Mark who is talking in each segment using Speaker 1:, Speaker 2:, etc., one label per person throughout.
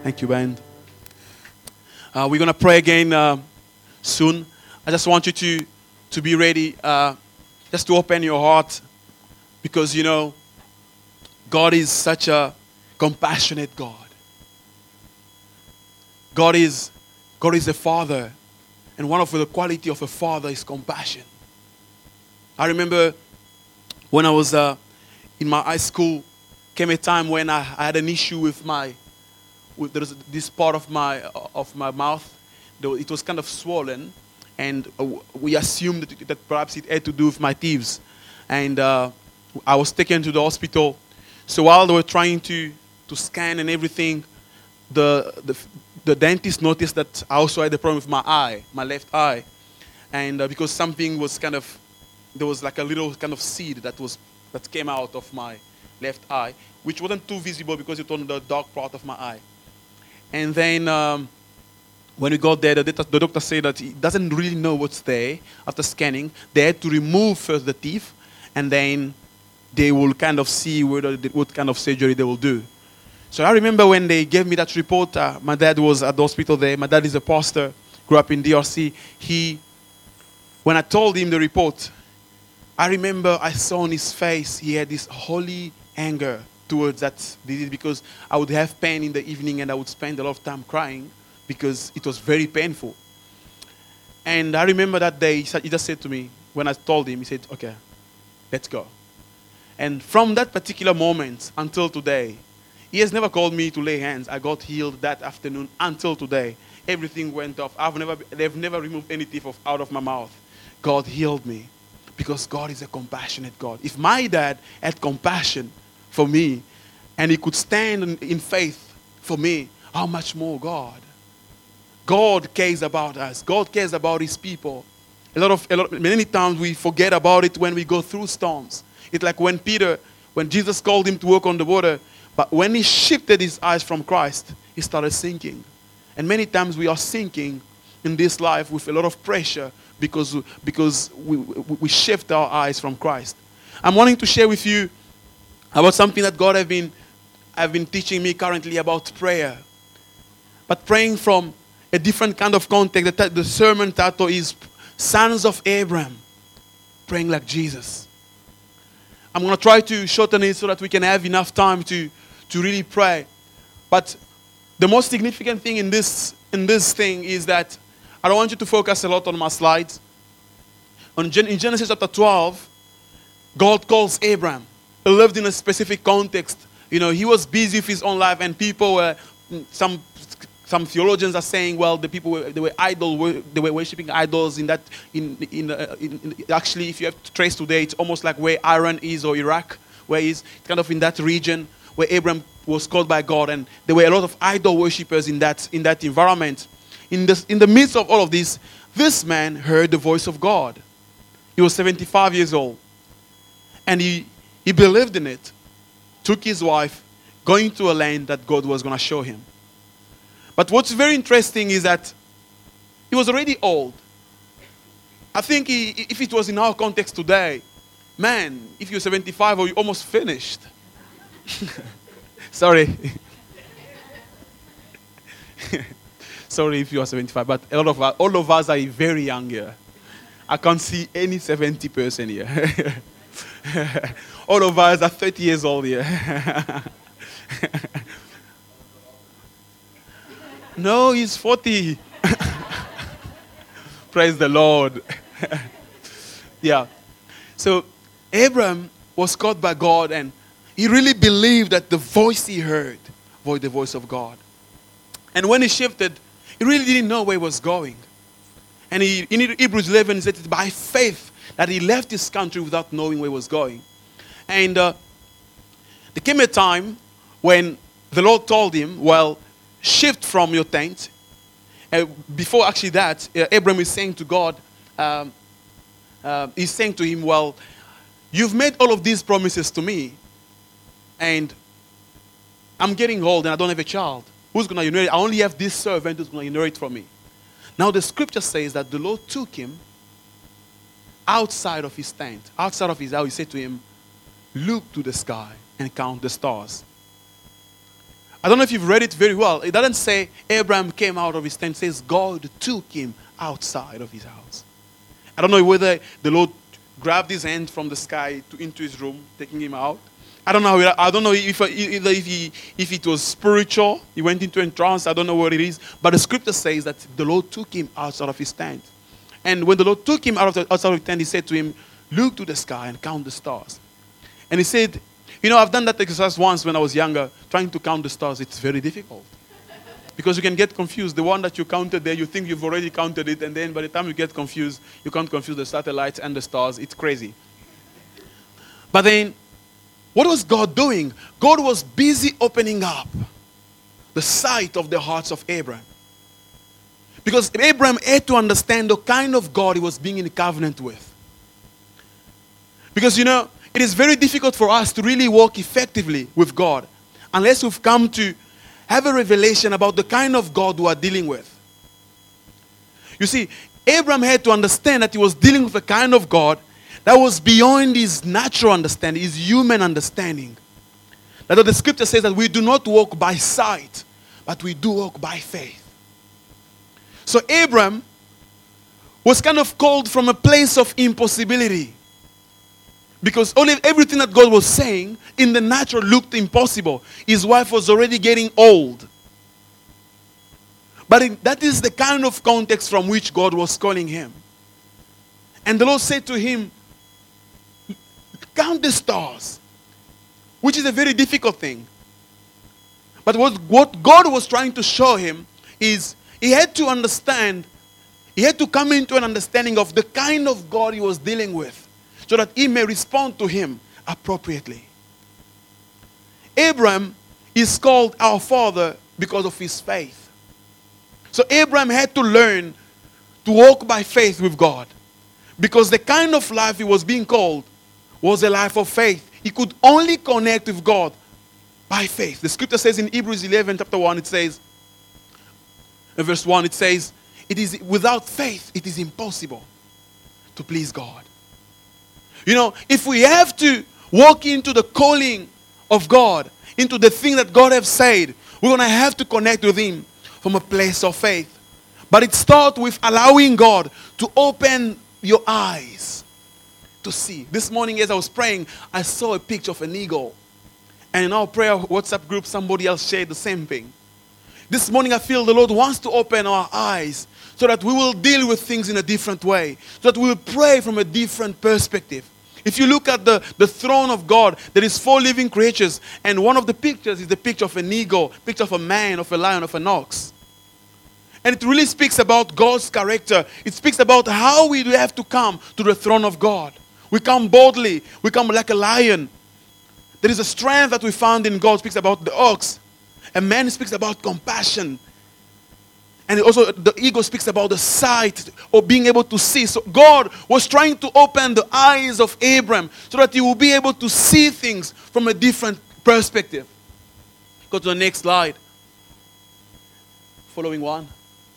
Speaker 1: Thank you, Ben. We're going to pray again soon. I just want you to be ready, just to open your heart, because, you know, God is such a compassionate God. God is a father, and one of the quality of a father is compassion. I remember when I was in my high school, came a time when I had an issue with there was this part of my mouth. It was kind of swollen, and we assumed that perhaps it had to do with my teeth. And I was taken to the hospital. So while they were trying to scan and everything, the dentist noticed that I also had a problem with my eye, my left eye. And because something was there was like a little kind of seed that came out of my left eye, which wasn't too visible because it was on the dark part of my eye. And then when we got there, the doctor said that he doesn't really know what's there after scanning. They had to remove first the teeth, and then they will kind of see what kind of surgery they will do. So I remember when they gave me that report, my dad was at the hospital there. My dad is a pastor, grew up in DRC. When I told him the report, I remember I saw on his face, he had this holy anger towards that disease, because I would have pain in the evening and I would spend a lot of time crying because it was very painful. And I remember that day, he just said to me, when I told him, he said, okay, let's go. And from that particular moment until today, he has never called me to lay hands. I got healed that afternoon until today. Everything went off. They've never removed any teeth out of my mouth. God healed me because God is a compassionate God. If my dad had compassion for me and he could stand in faith for me, how much more God? God cares about us. God cares about his people. Many times we forget about it when we go through storms. It's like when Jesus called him to walk on the water, but when he shifted his eyes from Christ, he started sinking. And many times we are sinking in this life with a lot of pressure because we shift our eyes from Christ. I'm wanting to share with you about something that God have been teaching me currently about prayer. But praying from a different kind of context. The sermon title is Sons of Abraham, Praying Like Jesus. I'm going to try to shorten it so that we can have enough time to really pray. But the most significant thing in this thing is that I don't want you to focus a lot on my slides. In Genesis chapter 12, God calls Abraham. He lived in a specific context. You know, he was busy with his own life, and people were, some theologians are saying, well, they were worshiping idols actually, if you have to trace today, it's almost like where Iran is or Iraq, where it's kind of in that region where Abraham was called by God, and there were a lot of idol worshippers in that environment. In the midst of all of this man heard the voice of God. He was 75 years old, and he believed in it, took his wife, going to a land that God was going to show him. But what's very interesting is that he was already old. I think if it was in our context today, man, if you're 75 or you're almost finished. Sorry. Sorry if you are 75, but all of us are very young here. I can't see any 70 person here. All of us are 30 years old here. No, he's 40. Praise the Lord. Yeah. So Abraham was called by God, and he really believed that the voice he heard was the voice of God. And when he shifted, he really didn't know where he was going. And in Hebrews 11, he said it's by faith that he left his country without knowing where he was going. And there came a time when the Lord told him, well, shift from your tent. Before actually that, Abraham is saying to God, he's saying to him, well, you've made all of these promises to me, and I'm getting old and I don't have a child. Who's going to inherit? I only have this servant who's going to inherit from me. Now the scripture says that the Lord took him outside of his tent, outside of his house. He said to him, look to the sky and count the stars. I don't know if you've read it very well. It doesn't say Abraham came out of his tent. It says God took him outside of his house. I don't know whether the Lord grabbed his hand from the sky into his room, taking him out. I don't know. I don't know if it was spiritual. He went into a trance. I don't know what it is. But the scripture says that the Lord took him outside of his tent. And when the Lord took him outside of the tent, he said to him, look to the sky and count the stars. And he said, I've done that exercise once when I was younger, trying to count the stars. It's very difficult. Because you can get confused. The one that you counted there, you think you've already counted it, and then by the time you get confused, you can't confuse the satellites and the stars. It's crazy. But then, what was God doing? God was busy opening up the sight of the hearts of Abraham. Because Abraham had to understand the kind of God he was being in covenant with. Because, it is very difficult for us to really walk effectively with God unless we've come to have a revelation about the kind of God we are dealing with. You see, Abraham had to understand that he was dealing with a kind of God that was beyond his natural understanding, his human understanding. That the scripture says that we do not walk by sight, but we do walk by faith. So Abraham was kind of called from a place of impossibility. Because everything that God was saying in the natural looked impossible. His wife was already getting old. But that is the kind of context from which God was calling him. And the Lord said to him, count the stars. Which is a very difficult thing. But what God was trying to show him is he had to understand, he had to come into an understanding of the kind of God he was dealing with, so that he may respond to him appropriately. Abraham is called our father because of his faith. So Abraham had to learn to walk by faith with God. Because the kind of life he was being called was a life of faith. He could only connect with God by faith. The scripture says in Hebrews 11, chapter 1, it says, in verse 1, it says, it is without faith, it is impossible to please God. If we have to walk into the calling of God, into the thing that God has said, we're going to have to connect with him from a place of faith. But it starts with allowing God to open your eyes to see. This morning as I was praying, I saw a picture of an eagle. And in our prayer WhatsApp group, somebody else shared the same thing. This morning I feel the Lord wants to open our eyes so that we will deal with things in a different way. So that we will pray from a different perspective. If you look at the throne of God, there is 4 living creatures. And one of the pictures is the picture of an eagle, picture of a man, of a lion, of an ox. And it really speaks about God's character. It speaks about how we have to come to the throne of God. We come boldly. We come like a lion. There is a strength that we found in God. It speaks about the ox. A man speaks about compassion. And also the eagle speaks about the sight or being able to see. So God was trying to open the eyes of Abraham so that he will be able to see things from a different perspective. Go to the next slide. Following one.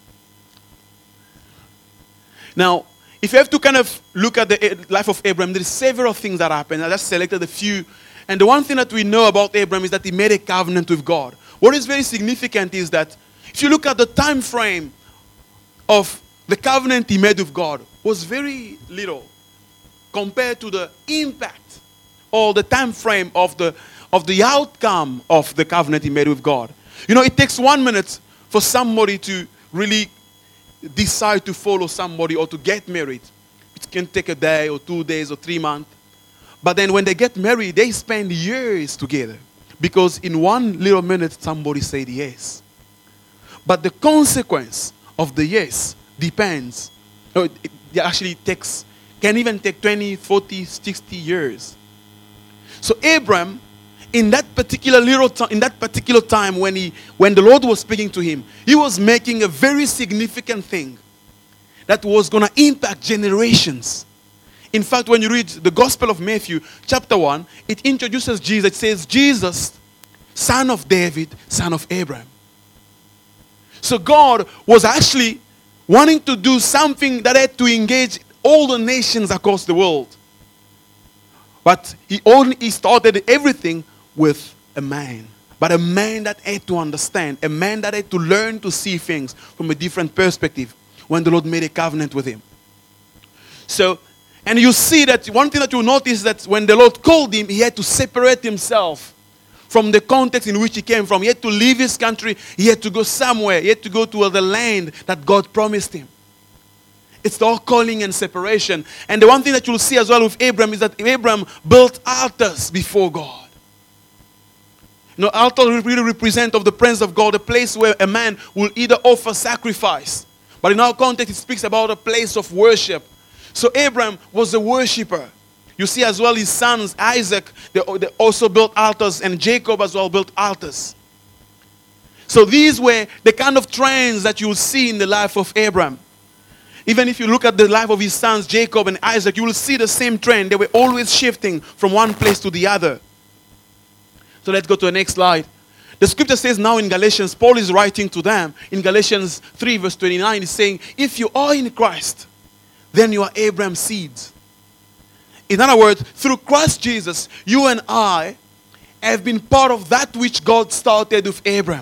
Speaker 1: Now, if you have to kind of look at the life of Abraham, there are several things that happen. I just selected a few. And the one thing that we know about Abraham is that he made a covenant with God. What is very significant is that if you look at the time frame of the covenant he made with God, was very little compared to the impact or the time frame of the outcome of the covenant he made with God. It takes 1 minute for somebody to really decide to follow somebody or to get married. It can take a day or 2 days or 3 months. But then when they get married, they spend years together. Because in 1 little minute, somebody said yes. But the consequence of the yes depends. It actually can even take 20, 40, 60 years. So Abraham, in that particular time when the Lord was speaking to him, he was making a very significant thing that was going to impact generations. In fact, when you read the Gospel of Matthew, chapter 1, it introduces Jesus. It says, Jesus, son of David, son of Abraham. So God was actually wanting to do something that had to engage all the nations across the world. But he started everything with a man, but a man that had to understand, a man that had to learn to see things from a different perspective when the Lord made a covenant with him. So, and you see that one thing that you notice is that when the Lord called him, he had to separate himself from the context in which he came from. He had to leave his country. He had to go somewhere. He had to go to the land that God promised him. It's the whole calling and separation. And the one thing that you'll see as well with Abraham is that Abraham built altars before God. You know, altars really represent of the presence of God, a place where a man will either offer sacrifice. But in our context, it speaks about a place of worship. So Abraham was a worshiper. You see as well his sons, Isaac, they also built altars, and Jacob as well built altars. So these were the kind of trends that you will see in the life of Abraham. Even if you look at the life of his sons, Jacob and Isaac, you will see the same trend. They were always shifting from one place to the other. So let's go to the next slide. The scripture says now in Galatians, Paul is writing to them. In Galatians 3 verse 29, he's saying, if you are in Christ, then you are Abraham's seeds. In other words, through Christ Jesus, you and I have been part of that which God started with Abraham.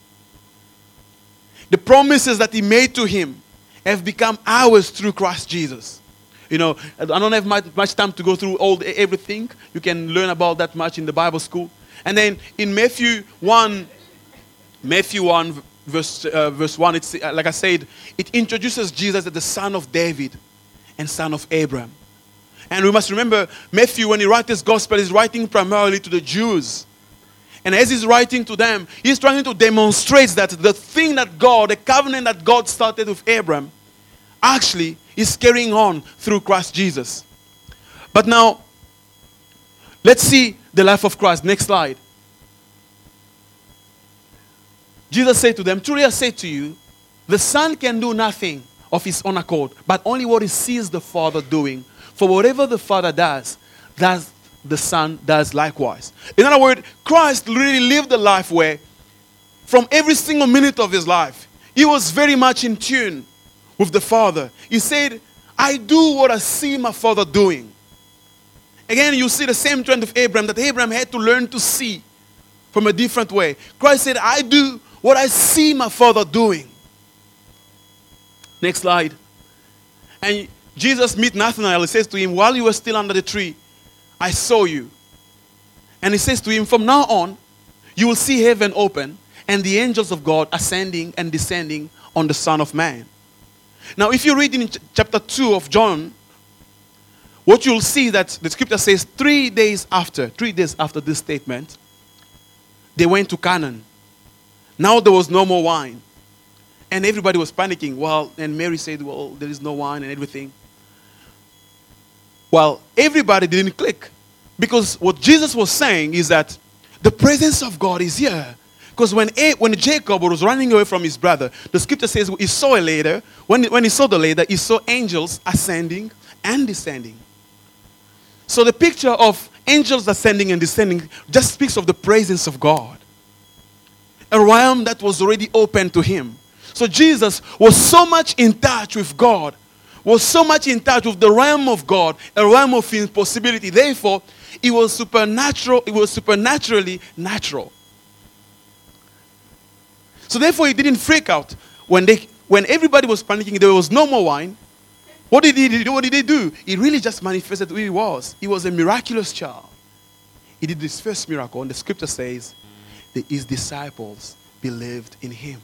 Speaker 1: The promises that he made to him have become ours through Christ Jesus. You know, I don't have much time to go through everything. You can learn about that much in the Bible school. And then in Matthew 1 verse 1, it's, like I said, it introduces Jesus as the son of David and son of Abraham. And we must remember, Matthew, when he writes this gospel, he's writing primarily to the Jews. And as he's writing to them, he's trying to demonstrate that the thing that God, the covenant that God started with Abraham, actually is carrying on through Christ Jesus. But now, let's see the life of Christ. Next slide. Jesus said to them, truly I say to you, the Son can do nothing of his own accord, but only what he sees the Father doing. For whatever the Father does, the Son does likewise. In other words, Christ really lived a life where, from every single minute of his life, he was very much in tune with the Father. He said, I do what I see my Father doing. Again, you see the same trend of Abraham, that Abraham had to learn to see from a different way. Christ said, I do what I see my Father doing. Next slide. And Jesus meets Nathanael. He says to him, while you were still under the tree, I saw you. And he says to him, from now on, you will see heaven open and the angels of God ascending and descending on the Son of Man. Now, if you read in chapter 2 of John, what you'll see that the scripture says 3 days after this statement, they went to Canaan. Now there was no more wine. And everybody was panicking. Well, and Mary said, well, there is no wine and everything. Well, everybody didn't click. Because what Jesus was saying is that the presence of God is here. Because when Jacob was running away from his brother, the scripture says he saw a ladder. When he saw the ladder, he saw angels ascending and descending. So the picture of angels ascending and descending just speaks of the presence of God. A realm that was already open to him. So Jesus was so much in touch with God, was so much in touch with the realm of God, a realm of impossibility. Therefore, it was supernatural, it was supernaturally natural. So therefore, he didn't freak out. When everybody was panicking, there was no more wine. What did he do? What did he do? He really just manifested who he was. He was a miraculous child. He did this first miracle, and the scripture says that his disciples believed in him.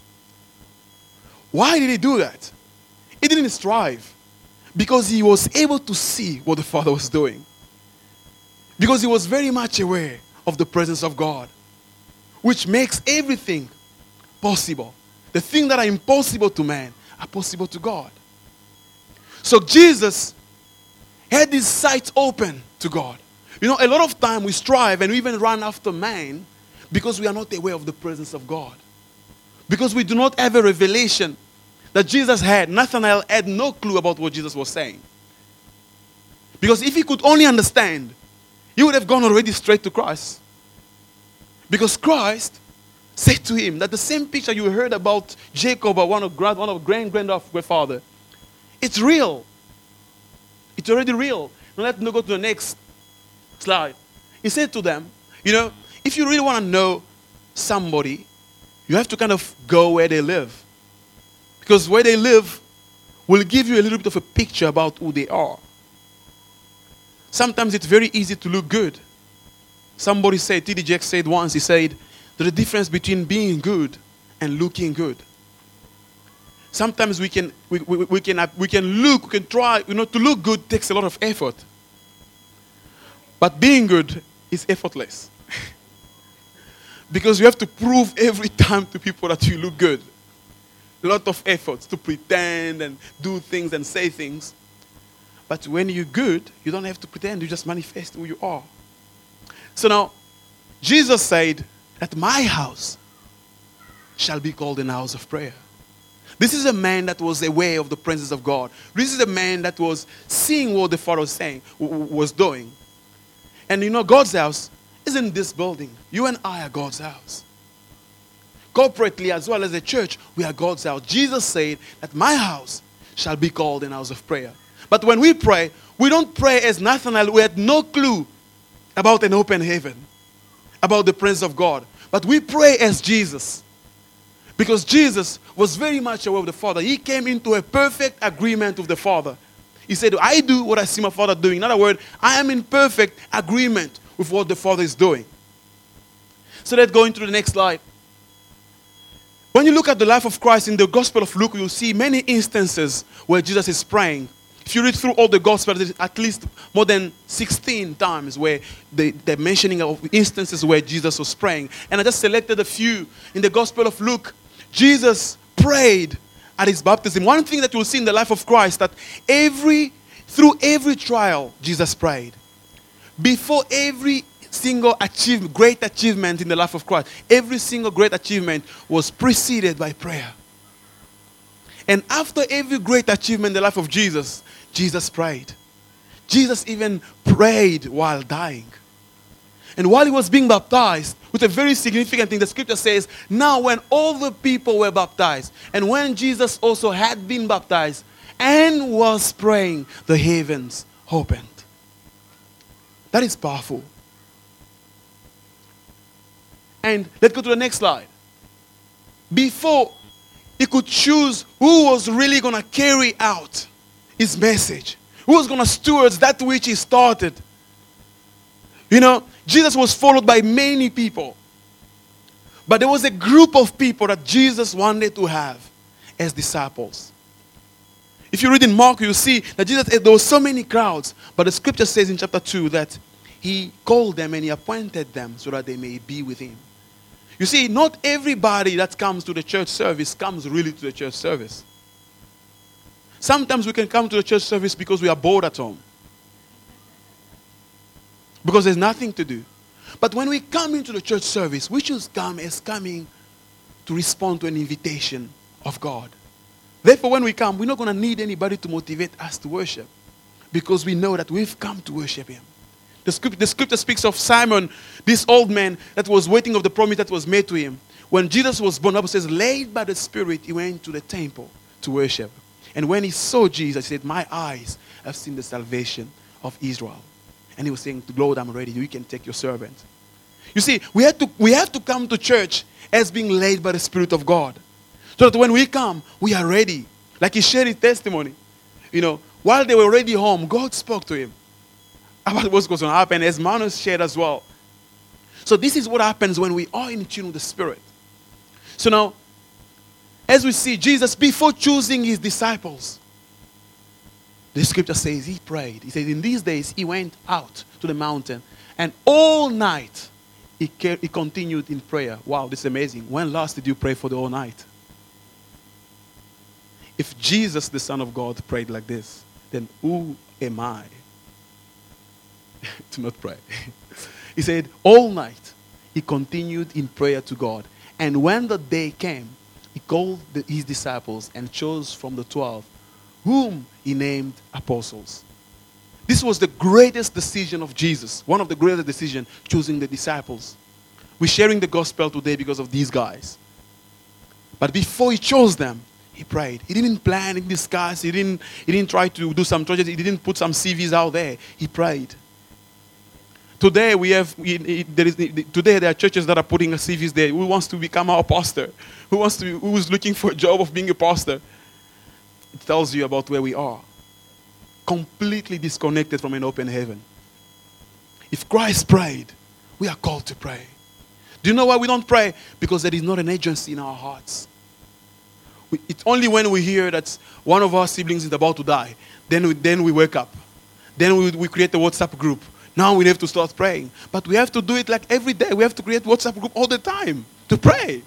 Speaker 1: Why did he do that? He didn't strive. Because he was able to see what the Father was doing. Because he was very much aware of the presence of God. Which makes everything possible. The things that are impossible to man are possible to God. So Jesus had his sight open to God. You know, a lot of time we strive and we even run after man because we are not aware of the presence of God. Because we do not have a revelation that Jesus had. Nathanael had no clue about what Jesus was saying. Because if he could only understand, he would have gone already straight to Christ. Because Christ said to him that the same picture you heard about Jacob or one of grandfather, it's real. It's already real. Now let's go to the next slide. He said to them, you know, if you really want to know somebody, you have to kind of go where they live. Because where they live will give you a little bit of a picture about who they are. Sometimes it's very easy to look good. Somebody said, T.D. Jakes said once, he said, there's a difference between being good and looking good. Sometimes we can try, to look good takes a lot of effort. But being good is effortless. Because you have to prove every time to people that you look good. A lot of efforts to pretend and do things and say things. But when you're good, you don't have to pretend. You just manifest who you are. So now, Jesus said that my house shall be called an house of prayer. This is a man that was aware of the presence of God. This is a man that was seeing what the Father was doing. And God's house isn't this building. You and I are God's house. Corporately as well as a church, we are God's house. Jesus said that my house shall be called an house of prayer. But when we pray, we don't pray as Nathanael. We had no clue about an open heaven, about the presence of God. But we pray as Jesus. Because Jesus was very much aware of the Father. He came into a perfect agreement with the Father. He said, I do what I see my Father doing. In other words, I am in perfect agreement with what the Father is doing. So let's go into the next slide. When you look at the life of Christ in the Gospel of Luke, you'll see many instances where Jesus is praying. If you read through all the Gospels, there's at least more than 16 times where they're mentioning of instances where Jesus was praying. And I just selected a few. In the Gospel of Luke, Jesus prayed at his baptism. One thing that you'll see in the life of Christ, that through every trial, Jesus prayed. Before every single great achievement in the life of Christ, every single great achievement was preceded by prayer. And after every great achievement in the life of Jesus, Jesus prayed. Jesus even prayed while dying. And while he was being baptized, with a very significant thing, the scripture says, now when all the people were baptized, and when Jesus also had been baptized and was praying, the heavens opened. That is powerful. And let's go to the next slide. Before he could choose who was really going to carry out his message, who was going to steward that which he started. Jesus was followed by many people. But there was a group of people that Jesus wanted to have as disciples. If you read in Mark, you see that there were so many crowds. But the scripture says in chapter 2 that he called them and he appointed them so that they may be with him. You see, not everybody that comes to the church service comes really to the church service. Sometimes we can come to the church service because we are bored at home. Because there's nothing to do. But when we come into the church service, we should come as coming to respond to an invitation of God. Therefore, when we come, we're not going to need anybody to motivate us to worship. Because we know that we've come to worship him. The scripture speaks of Simon, this old man that was waiting of the promise that was made to him. When Jesus was born, the Bible says, led by the Spirit, he went to the temple to worship. And when he saw Jesus, he said, my eyes have seen the salvation of Israel. And he was saying, Lord, I'm ready. You can take your servant. You see, we have to come to church as being led by the Spirit of God. So that when we come, we are ready. Like he shared his testimony. While they were already home, God spoke to him about what's going to happen, as Manus shared as well. So this is what happens when we are in tune with the Spirit. So now, as we see Jesus, before choosing his disciples, the scripture says he prayed. He said in these days he went out to the mountain and all night he continued in prayer. Wow, this is amazing. When last did you pray for the whole night? If Jesus, the Son of God, prayed like this, then who am I to not pray? He said all night he continued in prayer to God. And when the day came, he called his disciples and chose from the 12, whom he named apostles. This was the greatest decision of Jesus. One of the greatest decisions, choosing the disciples. We're sharing the gospel today because of these guys. But before he chose them, he prayed. He didn't plan, he didn't discuss, he didn't try to do some projects, he didn't put some CVs out there. He prayed. Today today there are churches that are putting a CVs there. Who wants to become our pastor? Who's looking for a job of being a pastor? It tells you about where we are. Completely disconnected from an open heaven. If Christ prayed, we are called to pray. Do you know why we don't pray? Because there is not an agency in our hearts. It's only when we hear that one of our siblings is about to die, then we wake up. Then we create a WhatsApp group. Now we have to start praying. But we have to do it like every day. We have to create WhatsApp group all the time to pray.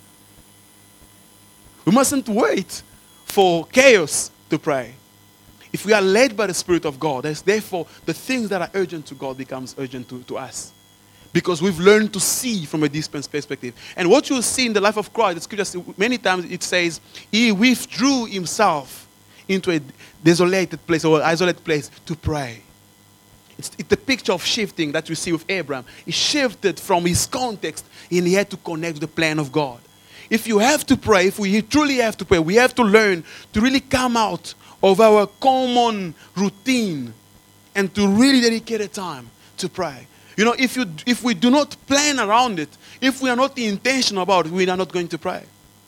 Speaker 1: We mustn't wait for chaos to pray. If we are led by the Spirit of God, therefore the things that are urgent to God becomes urgent to us. Because we've learned to see from a distant perspective. And what you'll see in the life of Christ, the scripture, many times it says, he withdrew himself into a desolated place or isolated place to pray. It's the picture of shifting that we see with Abraham. He shifted from his context and he had to connect to the plan of God. If you have to pray, if we truly have to pray, we have to learn to really come out of our common routine and to really dedicate a time to pray. You know, if we do not plan around it, if we are not intentional about it, we are not going to pray.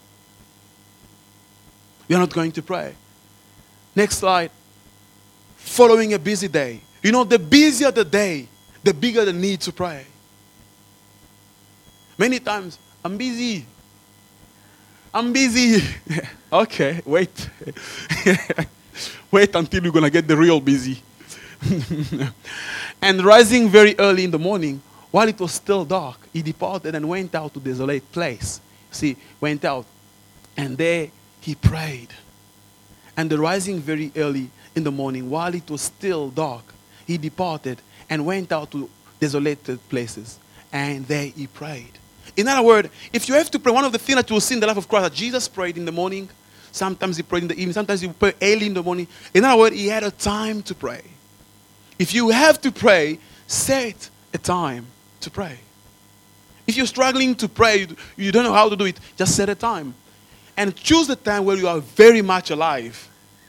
Speaker 1: We are not going to pray. Next slide. Following a busy day. You know, the busier the day, the bigger the need to pray. Many times, I'm busy. Okay, wait. Wait until you're going to get the real busy. And rising very early in the morning, while it was still dark, he departed and went out to a desolate place. See, went out, and there he prayed. And the rising very early in the morning, while it was still dark, he departed and went out to desolated places, and there he prayed. In other words, if you have to pray, one of the things that you will see in the life of Christ, that Jesus prayed in the morning, sometimes he prayed in the evening, sometimes he prayed early in the morning. In other words, he had a time to pray. If you have to pray, set a time to pray. If you're struggling to pray, you don't know how to do it, just set a time. And choose a time where you are very much alive.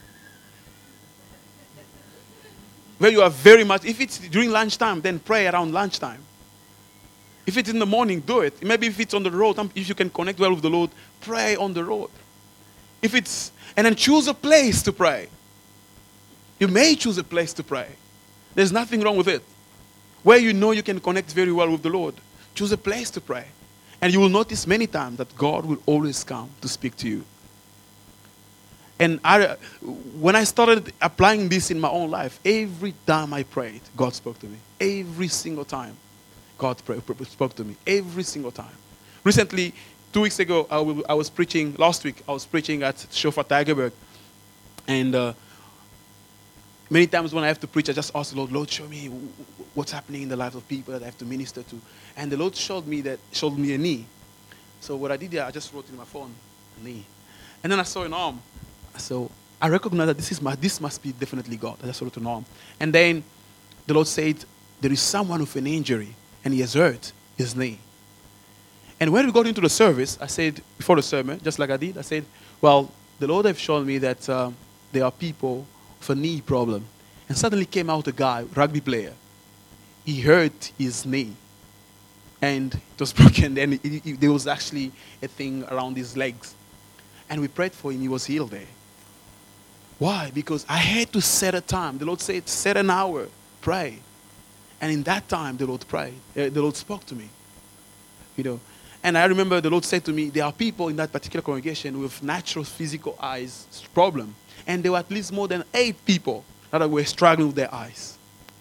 Speaker 1: Where you are very much, if it's during lunchtime, then pray around lunchtime. If it's in the morning, do it. Maybe if it's on the road, if you can connect well with the Lord, pray on the road. And then choose a place to pray. You may choose a place to pray. There's nothing wrong with it. Where you know you can connect very well with the Lord, choose a place to pray. And you will notice many times that God will always come to speak to you. And when I started applying this in my own life, every time I prayed, God spoke to me. Every single time, God spoke to me. Every single time. Recently, 2 weeks ago, last week, I was preaching at Shofar Tigerberg. And many times when I have to preach, I just ask the Lord, show me what's happening in the lives of people that I have to minister to. And the Lord showed me a knee. So what I did there, I just wrote in my phone, a knee. And then I saw an arm. So I recognized that this must be definitely God. I just wrote an arm. And then the Lord said, there is someone with an injury, and he has hurt his knee. And when we got into the service, I said, before the sermon, just like I did, I said, well, the Lord has shown me that there are people with a knee problem. And suddenly came out a guy, rugby player. He hurt his knee. And it was broken. And there was actually a thing around his legs. And we prayed for him. He was healed there. Why? Because I had to set a time. The Lord said, set an hour, pray. And in that time, the Lord prayed. The Lord spoke to me. You know. And I remember the Lord said to me, there are people in that particular congregation with natural physical eyes problem. And there were at least more than 8 people that were struggling with their eyes.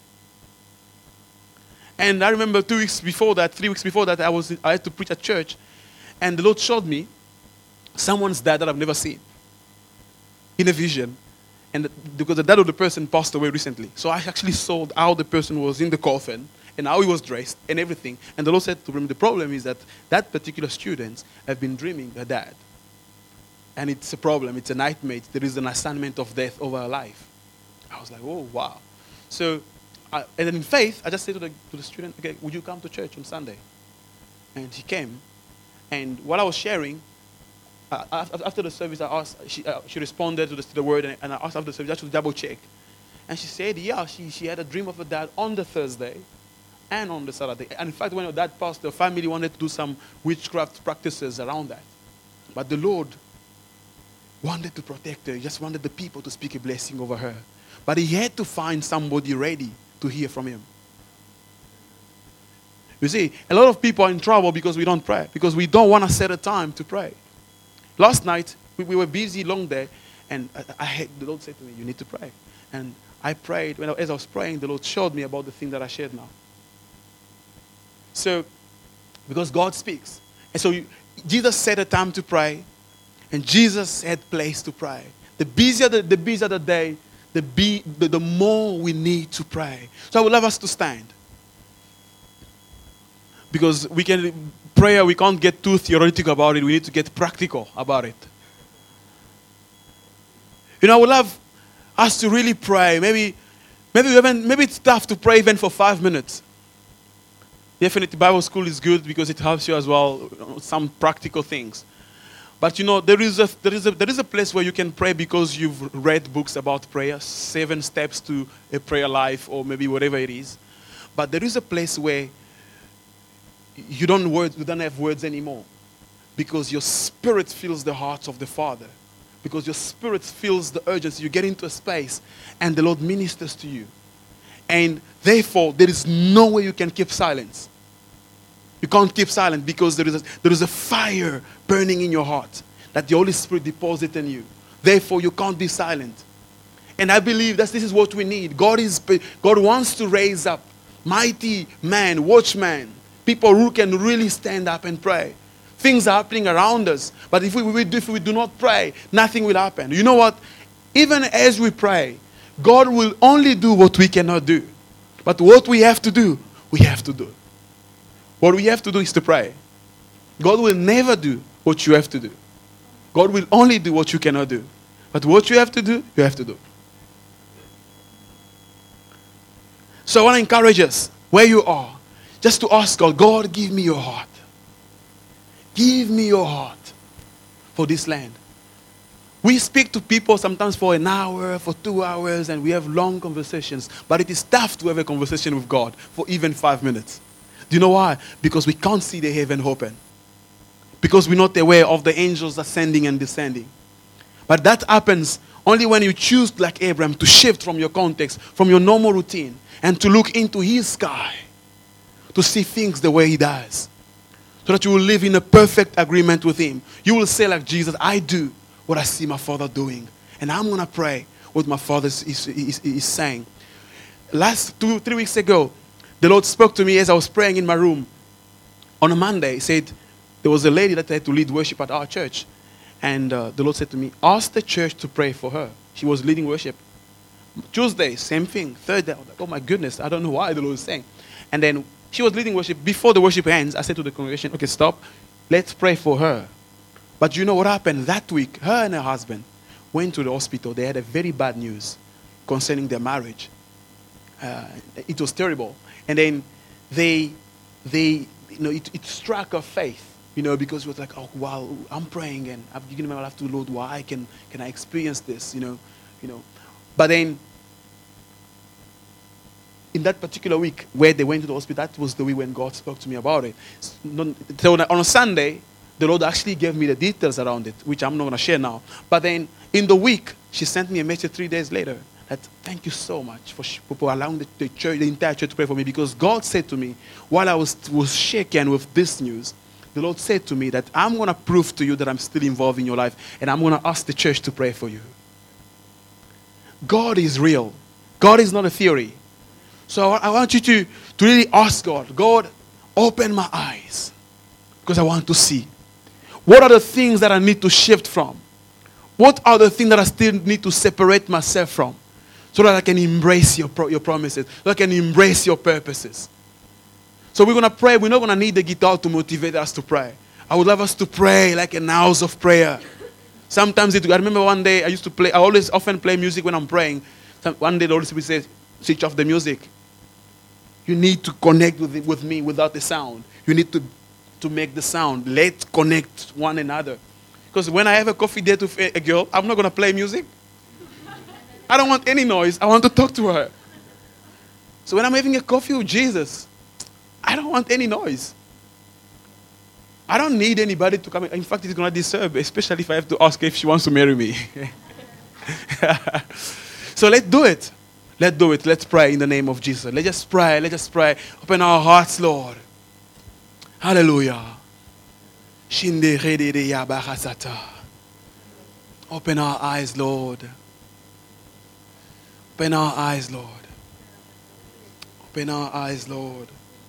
Speaker 1: And I remember 3 weeks before that, I had to preach at church. And the Lord showed me someone's dad that I've never seen in a vision. And because the dad of the person passed away recently. So I actually saw how the person was in the coffin and how he was dressed and everything. And the Lord said to him, the problem is that particular student have been dreaming her dad. And it's a problem. It's a nightmare. There is an assignment of death over her life. I was like, oh, wow. So, and then in faith, I just said to the student, okay, would you come to church on Sunday? And he came. And while I was sharing, after the service, I asked, she responded to the word, and I asked after the service just to double check. And she said, yeah, she had a dream of her dad on the Thursday and on the Saturday. And in fact, when that pastor family wanted to do some witchcraft practices around that. But the Lord wanted to protect her. He just wanted the people to speak a blessing over her. But he had to find somebody ready to hear from him. You see, a lot of people are in trouble because we don't pray. Because we don't want to set a time to pray. Last night, we were busy long day. And the Lord said to me, you need to pray. And I prayed. As I was praying, the Lord showed me about the thing that I shared now. So, because God speaks. And so Jesus set a time to pray. And Jesus had place to pray. The busier the day, the more we need to pray. So I would love us to stand. Because prayer, we can't get too theoretical about it. We need to get practical about it. I would love us to really pray. Maybe it's tough to pray even for 5 minutes. Definitely Bible school is good because it helps you as well, some practical things. But there is a place where you can pray because you've read books about prayer, 7 steps to a prayer life, or maybe whatever it is. But there is a place where you don't have words anymore, because your spirit feels the heart of the Father, because your spirit feels the urgency. You get into a space and the Lord ministers to you, and therefore there is no way you can keep silence. You can't keep silent because there is a fire burning in your heart that the Holy Spirit deposits in you. Therefore, you can't be silent. And I believe that this is what we need. God wants to raise up mighty men, watchmen, people who can really stand up and pray. Things are happening around us, but if we do not pray, nothing will happen. You know what? Even as we pray, God will only do what we cannot do. But what we have to do, we have to do. What we have to do is to pray. God will never do what you have to do. God will only do what you cannot do. But what you have to do, you have to do. So I want to encourage us, where you are, just to ask God, God, give me your heart. Give me your heart for this land. We speak to people sometimes for an hour, for 2 hours, and we have long conversations. But it is tough to have a conversation with God for even 5 minutes. Do you know why? Because we can't see the heaven open. Because we're not aware of the angels ascending and descending. But that happens only when you choose, like Abraham, to shift from your context, from your normal routine, and to look into his sky, to see things the way he does. So that you will live in a perfect agreement with him. You will say like Jesus, I do what I see my Father doing. And I'm going to pray what my Father is saying. 2-3 weeks ago, the Lord spoke to me as I was praying in my room. On a Monday, he said, there was a lady that had to lead worship at our church. And the Lord said to me, ask the church to pray for her. She was leading worship. Tuesday, same thing. Third day, I was like, oh my goodness, I don't know why the Lord is saying. And then she was leading worship. Before the worship ends, I said to the congregation, okay, stop. Let's pray for her. But you know what happened? That week, her and her husband went to the hospital. They had a very bad news concerning their marriage. It was terrible. And then it struck her faith, because it was like, oh, wow, I'm praying and I'm giving my life to the Lord. Why can I experience this, But then, in that particular week where they went to the hospital, that was the week when God spoke to me about it. So on a Sunday, the Lord actually gave me the details around it, which I'm not going to share now. But then, in the week, she sent me a message 3 days later that, thank you so much for allowing the church, the entire church to pray for me. Because God said to me, while I was shaken with this news, the Lord said to me that I'm going to prove to you that I'm still involved in your life. And I'm going to ask the church to pray for you. God is real. God is not a theory. So I want you to really ask God, God, open my eyes. Because I want to see. What are the things that I need to shift from? What are the things that I still need to separate myself from? So that I can embrace your promises. So I can embrace your purposes. So we're going to pray. We're not going to need the guitar to motivate us to pray. I would love us to pray like an hours of prayer. Sometimes I remember one day I often play music when I'm praying. One day the Holy Spirit says, switch off the music. You need to connect with me without the sound. You need to make the sound. Let's connect one another. Because when I have a coffee date with a girl, I'm not going to play music. I don't want any noise. I want to talk to her. So when I'm having a coffee with Jesus, I don't want any noise. I don't need anybody to come. In fact, it's going to disturb, especially if I have to ask her if she wants to marry me. So let's do it. Let's do it. Let's pray in the name of Jesus. Let's just pray. Let's just pray. Open our hearts, Lord. Hallelujah. Open our eyes, Lord. Open our eyes, Lord. Open our eyes, Lord.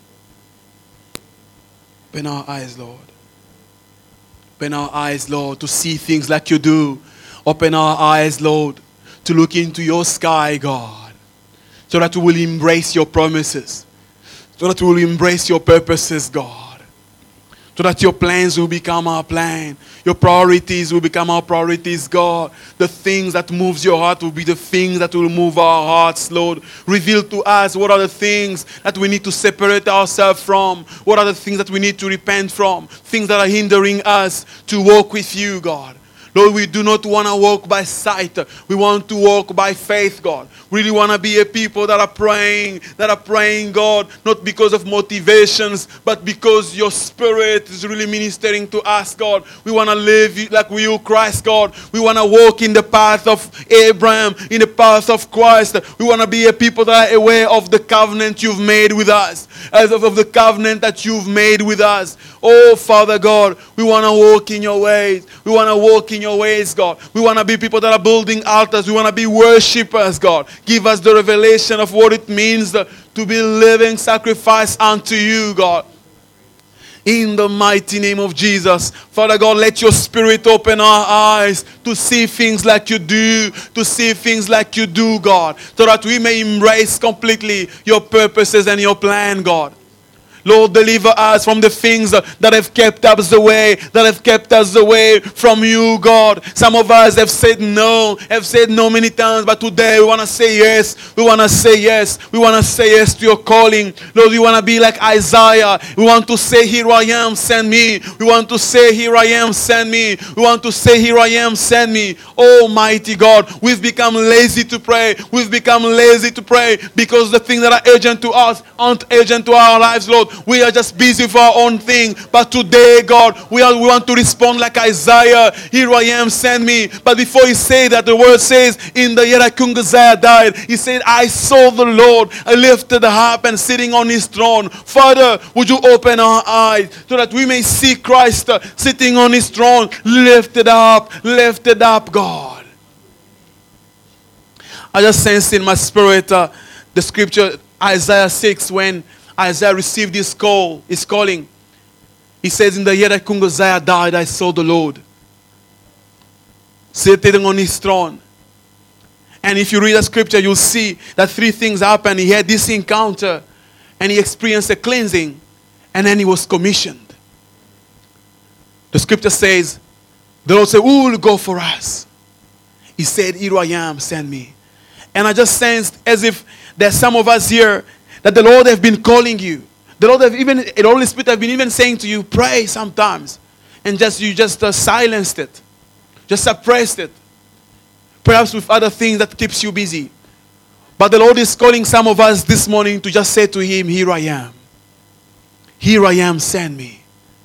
Speaker 1: Open our eyes, Lord. Open our eyes, Lord, to see things like you do. Open our eyes, Lord, to look into your sky, God, so that we will embrace your promises, so that we will embrace your purposes, God. So that your plans will become our plan. Your priorities will become our priorities, God. The things that moves your heart will be the things that will move our hearts, Lord. Reveal to us what are the things that we need to separate ourselves from. What are the things that we need to repent from. Things that are hindering us to walk with you, God. Lord, we do not want to walk by sight. We want to walk by faith, God. We really want to be a people that are praying, God, not because of motivations, but because your Spirit is really ministering to us, God. We want to live like you, Christ, God. We want to walk in the path of Abraham, in the path of Christ. We want to be a people that are aware of the covenant you've made with us, as of the covenant that you've made with us. Oh, Father God, we want to walk in your ways. We want to walk in your ways, God. We want to be people that are building altars. We want to be worshippers, God. Give us the revelation of what it means to be living sacrifice unto you, God. In the mighty name of Jesus. Father God, let your Spirit open our eyes to see things like you do, God, so that we may embrace completely your purposes and your plan, God. Lord, deliver us from the things that have kept us away from you, God. Some of us have said no many times, but today we want to say yes. We want to say yes to your calling. Lord, we want to be like Isaiah. We want to say, here I am, send me. We want to say, here I am, send me. We want to say, here I am, send me. Almighty God, we've become lazy to pray. Because the things that are urgent to us aren't urgent to our lives, Lord. We are just busy with our own thing. But today, God, we want to respond like Isaiah. Here I am, send me. But before he said that, the word says, in the year that King Uzziah died, he said, I saw the Lord lifted up and sitting on his throne. Father, would you open our eyes so that we may see Christ sitting on his throne, lifted up, God. I just sensed in my spirit the scripture, Isaiah 6, when Isaiah received his calling. He says, in the year that King Uzziah died, I saw the Lord sitting on his throne. And if you read the scripture, you'll see that three things happened. He had this encounter, and he experienced a cleansing, and then he was commissioned. The scripture says, the Lord said, who will go for us? He said, here I am, send me. And I just sensed as if there's some of us here that the Lord have been calling you. The Holy Spirit have been even saying to you, pray sometimes. And you just silenced it. Just suppressed it. Perhaps with other things that keeps you busy. But the Lord is calling some of us this morning to just say to him, here I am. Here I am, send me.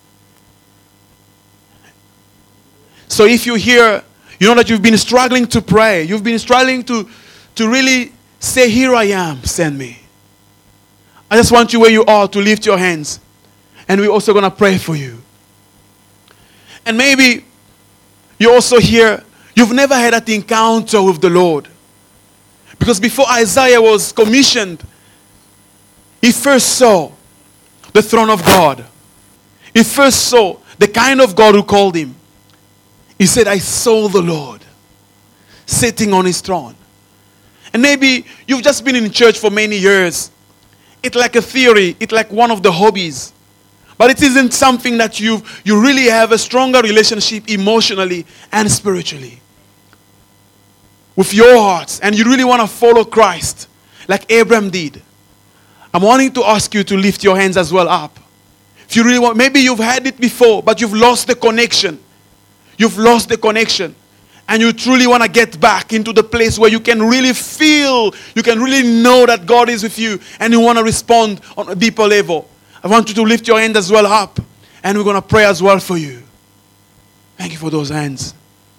Speaker 1: So if you're here, you know that you've been struggling to pray. You've been struggling to really say, here I am, send me. I just want you where you are to lift your hands. And we're also going to pray for you. And maybe you're also here, you've never had that encounter with the Lord. Because before Isaiah was commissioned, he first saw the throne of God. He first saw the kind of God who called him. He said, I saw the Lord sitting on his throne. And maybe you've just been in church for many years. It's like a theory. It's like one of the hobbies. But it isn't something that you really have a stronger relationship emotionally and spiritually with your hearts. And you really want to follow Christ like Abraham did. I'm wanting to ask you to lift your hands as well up. If you really want, maybe you've had it before, but you've lost the connection. You've lost the connection. And you truly want to get back into the place where you can really feel, you can really know that God is with you, and you want to respond on a deeper level. I want you to lift your hand as well up. And we're going to pray as well for you. Thank you for those hands.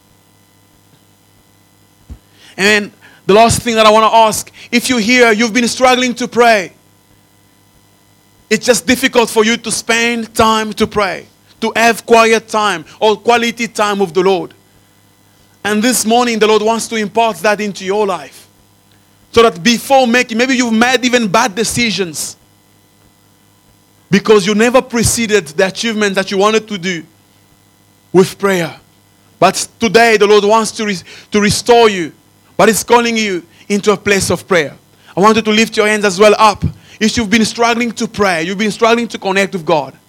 Speaker 1: And the last thing that I want to ask, if you're here, you've been struggling to pray. It's just difficult for you to spend time to pray, to have quiet time or quality time with the Lord. And this morning, the Lord wants to impart that into your life. So that before making, maybe you've made even bad decisions because you never preceded the achievement that you wanted to do with prayer. But today, the Lord wants to restore you. But He's calling you into a place of prayer. I want you to lift your hands as well up. If you've been struggling to pray, you've been struggling to connect with God,